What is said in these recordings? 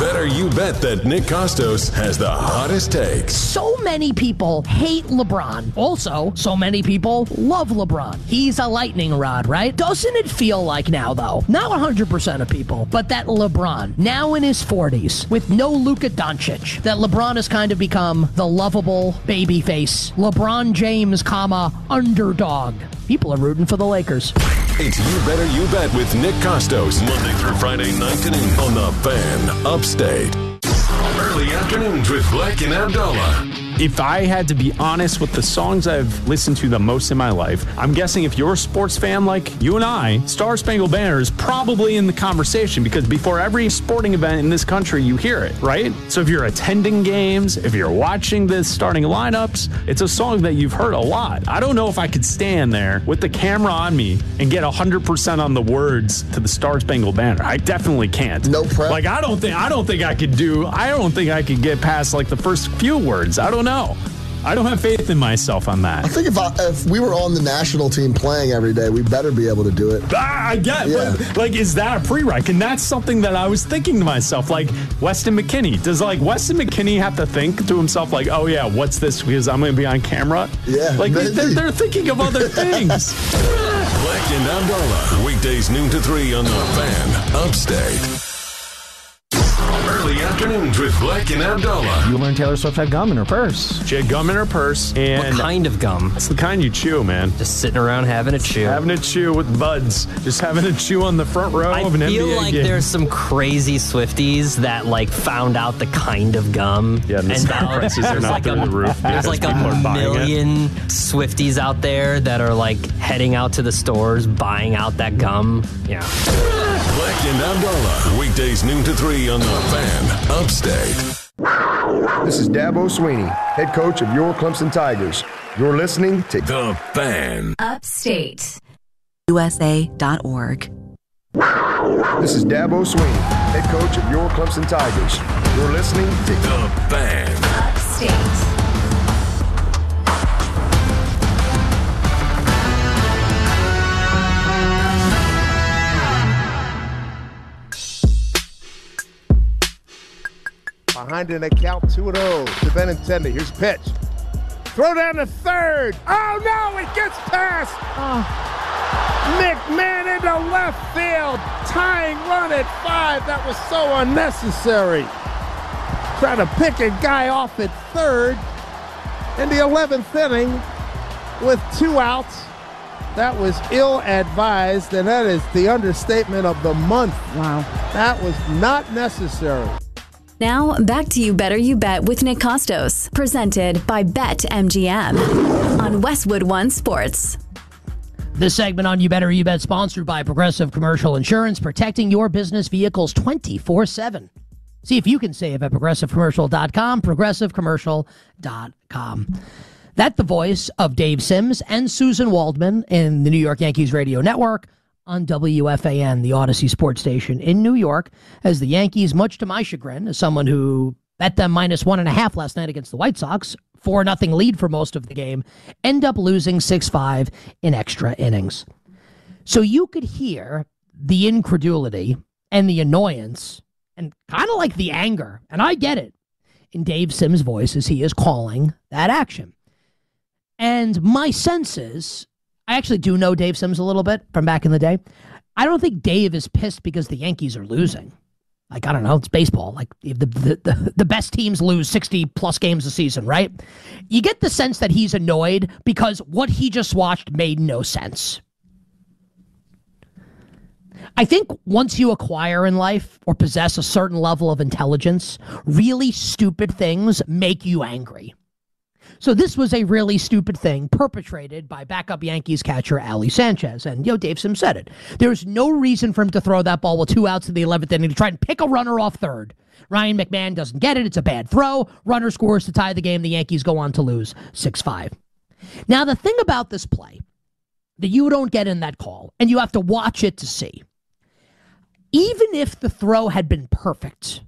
better you bet that Nick Costos has the hottest takes. So many people hate LeBron. Also, so many people love LeBron. He's a lightning rod, right? Doesn't it feel like now, though, not 100% of people, but that LeBron, now in his 40s, with no Luka Doncic, that LeBron has kind of become the lovable babyface, LeBron James, underdog. People are rooting for the Lakers. It's You Better You Bet with Nick Costos, Monday through Friday, 9 to noon on The Fan, Upstate. Early afternoons with Black and Abdallah. If I had to be honest with the songs I've listened to the most in my life, I'm guessing if you're a sports fan like you and I, Star Spangled Banner is probably in the conversation because before every sporting event in this country, you hear it, right? So if you're attending games, if you're watching the starting lineups, it's a song that you've heard a lot. I don't know if I could stand there with the camera on me and get 100% on the words to the Star Spangled Banner. I definitely can't. No prep. Like, I don't think I could get past like the first few words. I don't know. I don't have faith in myself on that. I think if we were on the national team playing every day, we better be able to do it. I get it. Yeah. But, like, is that a prereq? And that's something that I was thinking to myself, like, Weston McKennie. Does, like, Weston McKennie have to think to himself, like, oh, yeah, what's this? Because I'm going to be on camera? Yeah. Like, they're thinking of other things. Black and Abdallah, weekdays noon to 3 on The Fan, Upstate. Early afternoons with Black and Abdallah. You learned Taylor Swift had gum in her purse. She had gum in her purse. And what kind of gum? It's the kind you chew, man. Just sitting around having a chew. Having a chew with buds. Just having a chew on the front row of an NBA game. I feel like there's some crazy Swifties that, like, found out the kind of gum. Yeah, and now prices are not through the roof. There's like a million Swifties out there that are, like, heading out to the stores, buying out that gum. Yeah. Black and Abdallah, weekdays noon to 3 on The Fan, Upstate. This is Dabo Sweeney, head coach of your Clemson Tigers. You're listening to The Fan. Upstate. USA.org. This is Dabo Sweeney, head coach of your Clemson Tigers. You're listening to The Fan. Upstate. Behind in a count 2-0 to Benintendi. Here's pitch. Throw down to third. Oh, no, it gets past. Nick Mann into left field. Tying run at 5. That was so unnecessary. Try to pick a guy off at third in the 11th inning with 2 outs. That was ill-advised, and that is the understatement of the month. Wow. That was not necessary. Now, back to You Better You Bet with Nick Costos, presented by BetMGM on Westwood One Sports. This segment on You Better You Bet sponsored by Progressive Commercial Insurance, protecting your business vehicles 24/7. See if you can save at progressivecommercial.com, progressivecommercial.com. That's the voice of Dave Sims and Susan Waldman in the New York Yankees radio network on WFAN, the Odyssey sports station in New York, as the Yankees, much to my chagrin, as someone who bet them -1.5 last night against the White Sox, 4-0 lead for most of the game, end up losing 6-5 in extra innings. So you could hear the incredulity and the annoyance and kind of like the anger, and I get it, in Dave Sims' voice as he is calling that action. And my sense is, I actually do know Dave Sims a little bit from back in the day. I don't think Dave is pissed because the Yankees are losing. Like, I don't know, it's baseball. Like, the best teams lose 60-plus games a season, right? You get the sense that he's annoyed because what he just watched made no sense. I think once you acquire in life or possess a certain level of intelligence, really stupid things make you angry. So this was a really stupid thing perpetrated by backup Yankees catcher Ali Sanchez. And, Dave Sims said it. There's no reason for him to throw that ball with 2 outs in the 11th inning to try and pick a runner off third. Ryan McMahon doesn't get it. It's a bad throw. Runner scores to tie the game. The Yankees go on to lose 6-5. Now, the thing about this play that you don't get in that call, and you have to watch it to see, even if the throw had been perfect,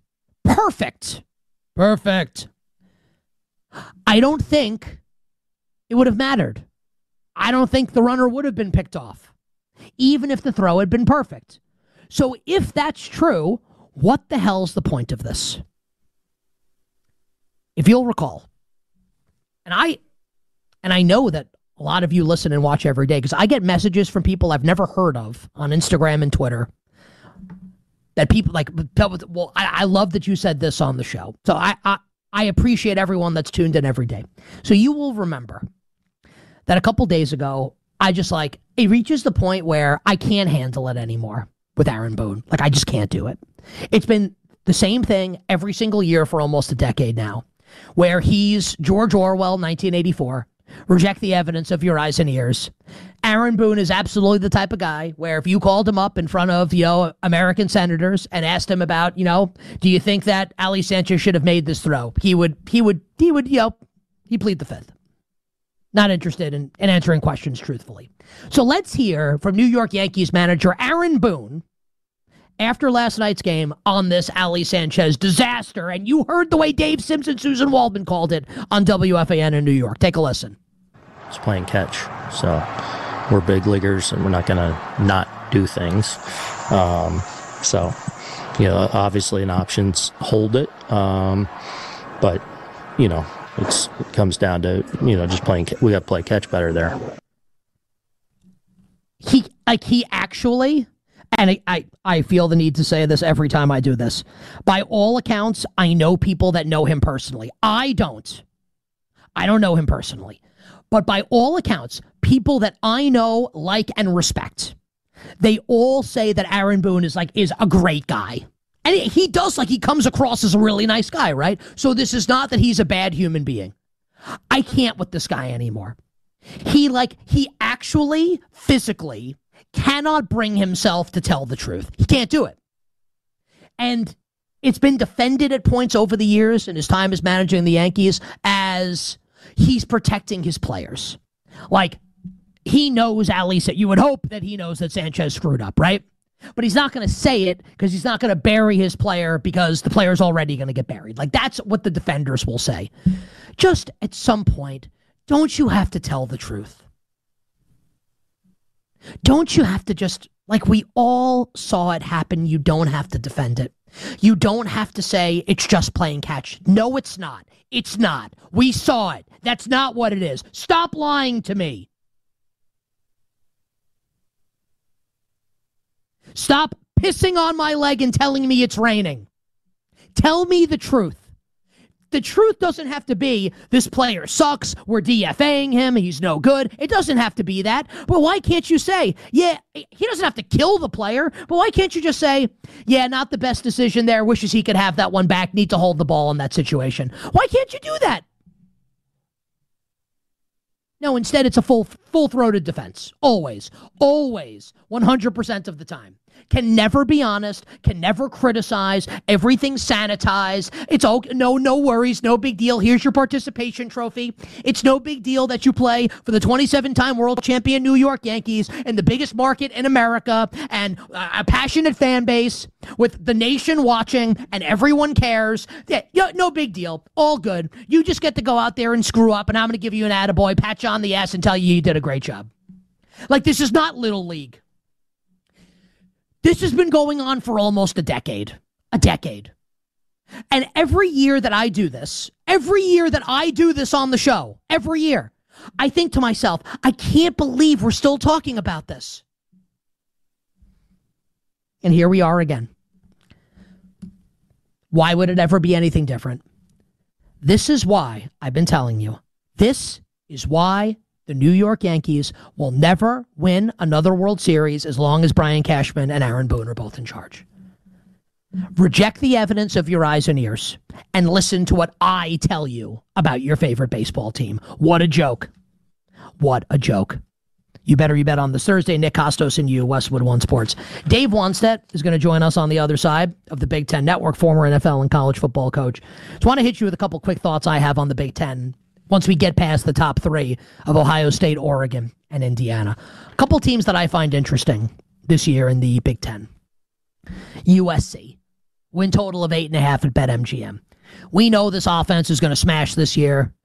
I don't think it would have mattered. I don't think the runner would have been picked off, even if the throw had been perfect. So if that's true, What the hell's the point of this? If you'll recall, and I know that a lot of you listen and watch every day because I get messages from people I've never heard of on Instagram and Twitter that people like, well, I love that you said this on the show. So I appreciate everyone that's tuned in every day. So you will remember that a couple days ago, it reaches the point where I can't handle it anymore with Aaron Boone. Like, I just can't do it. It's been the same thing every single year for almost a decade now, where he's George Orwell, 1984, reject the evidence of your eyes and ears. Aaron Boone is absolutely the type of guy where if you called him up in front of, American senators and asked him about, do you think that Ali Sanchez should have made this throw? He would plead the fifth. Not interested in answering questions truthfully. So let's hear from New York Yankees manager Aaron Boone after last night's game on this Ali Sanchez disaster. And you heard the way Dave Sims and Susan Waldman called it on WFAN in New York. Take a listen. It's playing catch. So we're big leaguers and we're not going to not do things. Obviously an option's hold it. But, it comes down to, just playing. We got to play catch better there. He actually, and I feel the need to say this every time I do this. By all accounts, I know people that know him personally. I don't know him personally. But by all accounts, people that I know, like, and respect, they all say that Aaron Boone is a great guy. And he comes across as a really nice guy, right? So this is not that he's a bad human being. I can't with this guy anymore. He actually physically cannot bring himself to tell the truth. He can't do it. And it's been defended at points over the years in his time as managing the Yankees as he's protecting his players. Like, he knows you would hope that he knows that Sanchez screwed up, right? But he's not going to say it because he's not going to bury his player because the player's already going to get buried. Like, that's what the defenders will say. Just at some point, don't you have to tell the truth? Don't you have to just, we all saw it happen, you don't have to defend it. You don't have to say it's just playing catch. No, it's not. It's not. We saw it. That's not what it is. Stop lying to me. Stop pissing on my leg and telling me it's raining. Tell me the truth. The truth doesn't have to be this player sucks, we're DFAing him, he's no good. It doesn't have to be that. But why can't you say, yeah, he doesn't have to kill the player, but why can't you just say, yeah, not the best decision there, wishes he could have that one back, need to hold the ball in that situation. Why can't you do that? No, instead it's a full-throated defense. Always. 100% of the time. Can never be honest, can never criticize, everything sanitized. It's no worries, no big deal. Here's your participation trophy. It's no big deal that you play for the 27-time world champion New York Yankees in the biggest market in America and a passionate fan base with the nation watching and everyone cares. Yeah, no big deal. All good. You just get to go out there and screw up and I'm going to give you an attaboy, pat you on the ass and tell you did a great job. This is not Little League. This has been going on for almost a decade. And every year that I do this on the show, every year, I think to myself, I can't believe we're still talking about this. And here we are again. Why would it ever be anything different? This is why I've been telling you. This is why the New York Yankees will never win another World Series as long as Brian Cashman and Aaron Boone are both in charge. Reject the evidence of your eyes and ears and listen to what I tell you about your favorite baseball team. What a joke. What a joke. You better you bet on this Thursday. Nick Costos and you, Westwood One Sports. Dave Wannstedt is going to join us on the other side of the Big Ten Network, former NFL and college football coach. Just want to hit you with a couple quick thoughts I have on the Big Ten once we get past the top three of Ohio State, Oregon, and Indiana. A couple teams that I find interesting this year in the Big Ten. USC, win total of 8.5 at BetMGM. We know this offense is going to smash this year.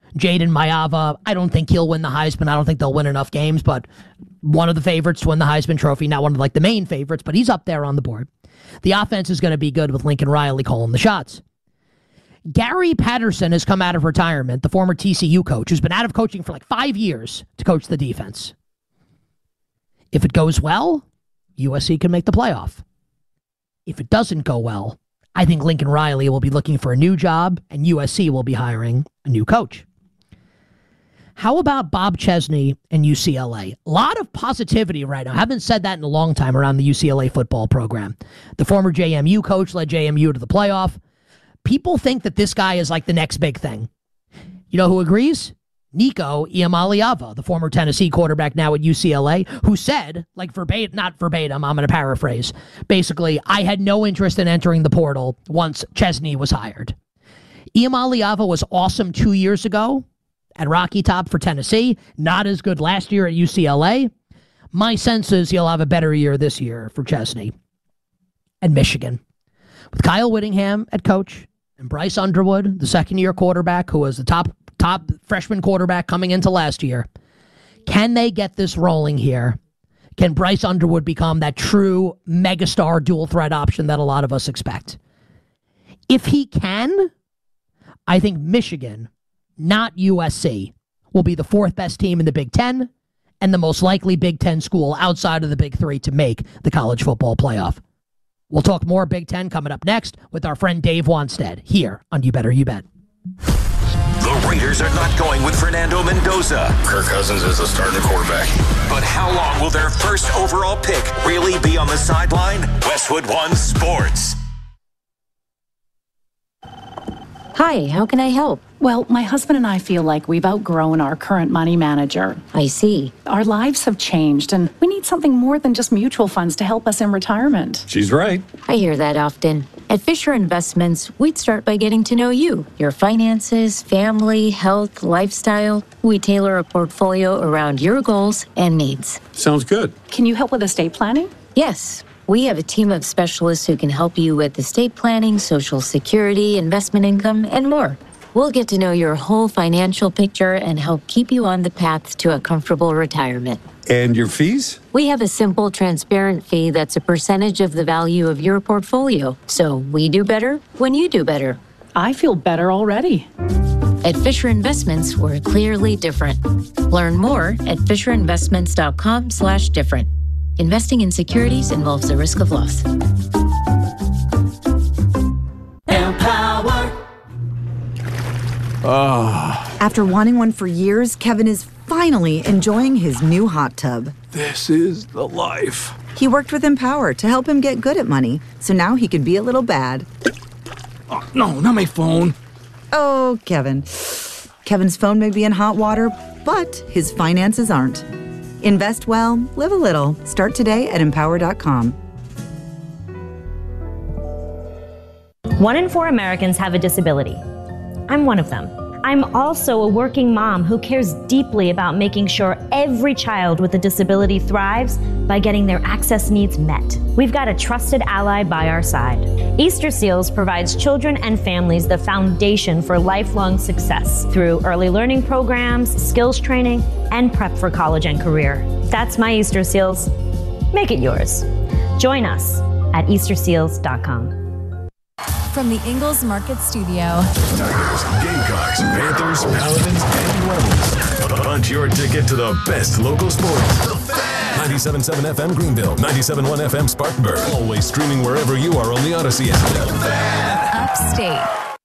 Jaden Mayava, I don't think he'll win the Heisman. I don't think they'll win enough games, but one of the favorites to win the Heisman Trophy, not one of like the main favorites, but he's up there on the board. The offense is going to be good with Lincoln Riley calling the shots. Gary Patterson has come out of retirement, the former TCU coach, who's been out of coaching for like 5 years to coach the defense. If it goes well, USC can make the playoff. If it doesn't go well, I think Lincoln Riley will be looking for a new job and USC will be hiring a new coach. How about Bob Chesney and UCLA? A lot of positivity right now. I haven't said that in a long time around the UCLA football program. The former JMU coach led JMU to the playoff. People think that this guy is like the next big thing. You know who agrees? Nico Iamaleava, the former Tennessee quarterback now at UCLA, who said, like not verbatim, I'm going to paraphrase, basically, I had no interest in entering the portal once Chesney was hired. Iamaleava was awesome 2 years ago at Rocky Top for Tennessee, not as good last year at UCLA. My sense is he'll have a better year this year for Chesney at Michigan. With Kyle Whittingham at coach and Bryce Underwood, the second-year quarterback who was the top freshman quarterback coming into last year, can they get this rolling here? Can Bryce Underwood become that true megastar dual threat option that a lot of us expect? If he can, I think Michigan, not USC, will be the fourth best team in the Big Ten and the most likely Big Ten school outside of the Big Three to make the college football playoff. We'll talk more Big Ten coming up next with our friend Dave Wanstead here on You Better You Bet. The Raiders are not going with Fernando Mendoza. Kirk Cousins is the starting quarterback. But how long will their first overall pick really be on the sideline? Westwood One Sports. Hi, how can I help? Well, my husband and I feel like we've outgrown our current money manager. I see. Our lives have changed, and we need something more than just mutual funds to help us in retirement. She's right. I hear that often. At Fisher Investments, we'd start by getting to know you, your finances, family, health, lifestyle. We tailor a portfolio around your goals and needs. Sounds good. Can you help with estate planning? Yes. We have a team of specialists who can help you with estate planning, Social Security, investment income, and more. We'll get to know your whole financial picture and help keep you on the path to a comfortable retirement. And your fees? We have a simple, transparent fee that's a percentage of the value of your portfolio. So we do better when you do better. I feel better already. At Fisher Investments, we're clearly different. Learn more at fisherinvestments.com/different. Investing in securities involves the risk of loss. Empower. After wanting one for years, Kevin is finally enjoying his new hot tub. This is the life. He worked with Empower to help him get good at money, so now he can be a little bad. Oh, no, not my phone. Oh, Kevin. Kevin's phone may be in hot water, but his finances aren't. Invest well, live a little. Start today at empower.com. 1 in 4 Americans have a disability. I'm one of them. I'm also a working mom who cares deeply about making sure every child with a disability thrives by getting their access needs met. We've got a trusted ally by our side. Easter Seals provides children and families the foundation for lifelong success through early learning programs, skills training, and prep for college and career. That's my Easter Seals. Make it yours. Join us at easterseals.com. From the Ingalls Market Studio. Tigers, Gamecocks, Panthers, Paladins, and Rebels. Punch your ticket to the best local sports. 97.7 FM Greenville, 97.1 FM Spartanburg. Always streaming wherever you are on the Odyssey app. Upstate.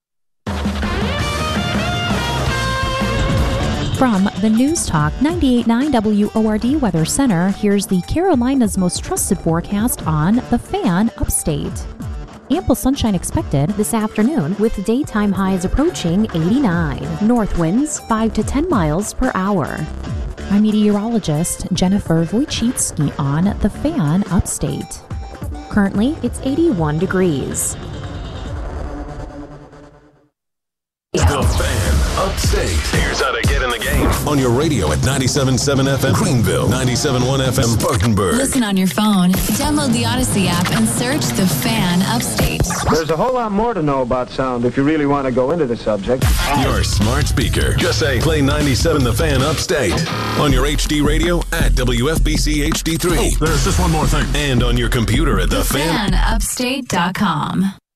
From the News Talk 98.9 WORD Weather Center, here's the Carolinas' most trusted forecast on The Fan Upstate. Ample sunshine expected this afternoon with daytime highs approaching 89. North winds 5 to 10 miles per hour. I'm meteorologist Jennifer Wojcicki on The Fan Upstate. Currently, it's 81 degrees. The Fan Upstate. Here's how to get in the game. On your radio at 97.7 FM Greenville, 97.1 FM Spartanburg. Listen on your phone, download the Odyssey app, and search The Fan Upstate. There's a whole lot more to know about sound if you really want to go into the subject. Your smart speaker. Just say, play 97 The Fan Upstate. On your HD radio at WFBC HD3. Oh, there's just one more thing. And on your computer at TheFanUpstate.com.